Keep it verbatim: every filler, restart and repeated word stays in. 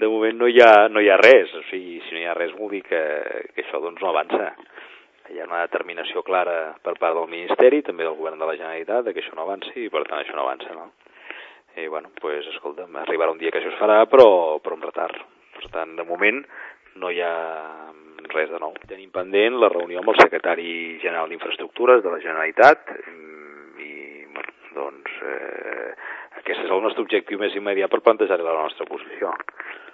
de moment no hi ha, no hi ha res, o sigui, si no hi ha res vol dir que, que això doncs no avança. Hi ha una determinació clara per part del Ministeri, també del Govern de la Generalitat, que això no avanci i per tant això no avança, no? I bueno, doncs, pues, escolta'm, arribarà un dia que això es farà, però, però amb retard. Per tant, de moment no hi ha res de nou. Tenim pendent la reunió amb el secretari general d'Infraestructures de la Generalitat i, bueno, doncs, eh, aquest és el nostre objectiu més immediat per plantejar-li la nostra posició.